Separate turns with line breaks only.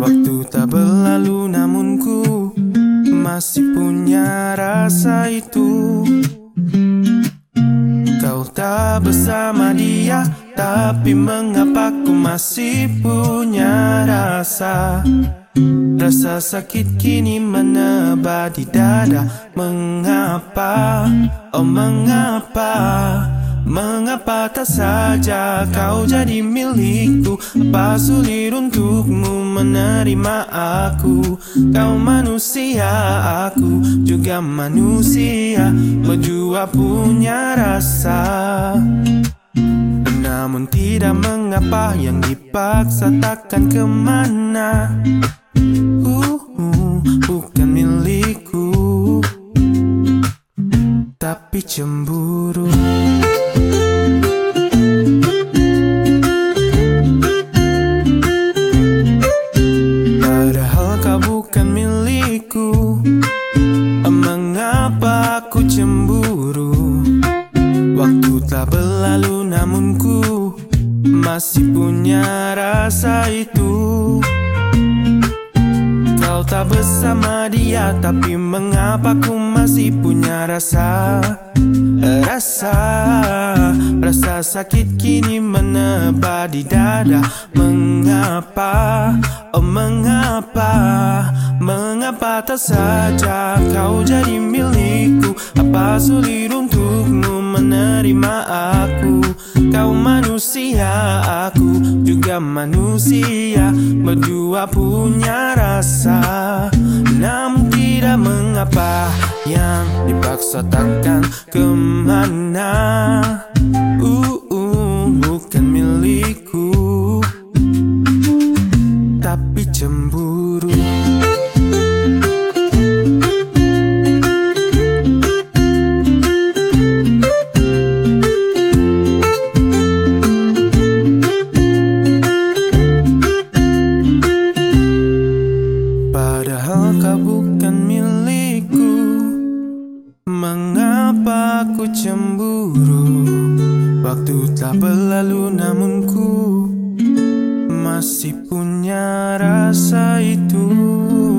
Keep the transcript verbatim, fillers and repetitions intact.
Waktu tak berlalu namun ku masih punya rasa itu. Kau tak bersama dia, tapi mengapa ku masih punya rasa. Rasa sakit kini menebah di dada. Mengapa, oh mengapa, mengapa tak saja kau jadi milikku? Apa sulit untukmu menerima aku? Kau manusia, aku juga manusia, berdua punya rasa. Namun tidak mengapa yang dipaksa takkan kemana. uh, uh, Bukan milikku, tapi cemburu. Padahal kau bukan milikku, mengapa aku cemburu? Waktu telah berlalu namun ku masih punya rasa itu. Kau tak bersama dia, tapi mengapa ku masih punya rasa. Rasa, rasa sakit kini menebah di dada. Mengapa, oh mengapa, mengapa tak saja kau jadi milikku? Apa sulit untukmu menerima aku? Kau manusia, aku juga manusia, berdua punya rasa. Namun tidak mengapa yang dipaksa takkan kemana. uh, uh, Bukan milikku, tapi cemburu. Padahal kau bukan milikku, mengapa aku cemburu? Waktu tak berlalu namun ku masih punya rasa itu.